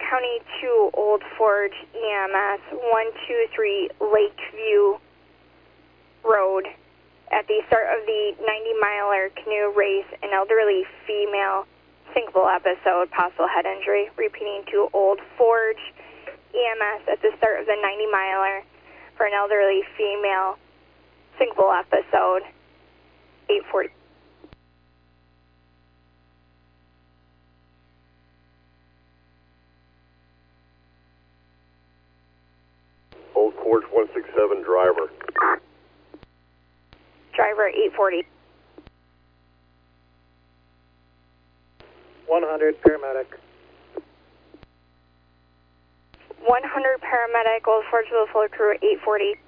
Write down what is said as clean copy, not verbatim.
County 2 Old Forge EMS 123 Lakeview Road. At the start of the 90-miler canoe race, an elderly female sinkable episode, possible head injury. Repeating to Old Forge EMS at the start of the 90-miler for an elderly female sinkable episode, 840. Old Forge 167, driver. Driver 840. 100, paramedic. 100 paramedic, Old Forge, full crew 840.